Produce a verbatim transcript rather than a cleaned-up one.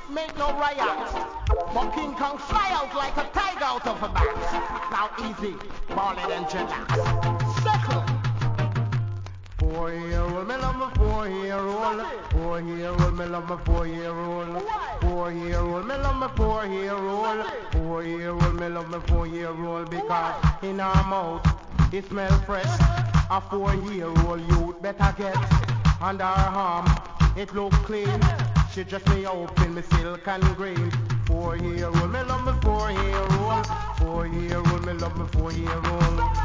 make no riots. But King Kong fly out like a tiger out of a box. Now easy, ball it and chillax. Settle. Four-year-old, me love my four-year-old. Four-year-old, me love my four-year-old. Four-year-old, me love my four-year-old. Four-year-old, me love my four-year-old because in her mouth it smell fresh. A four-year-old youth better get under her arm. It look clean. She dress me up in me silk and green. Four-year-old, me love me four-year-old. Four-year-old, me love me four-year-old.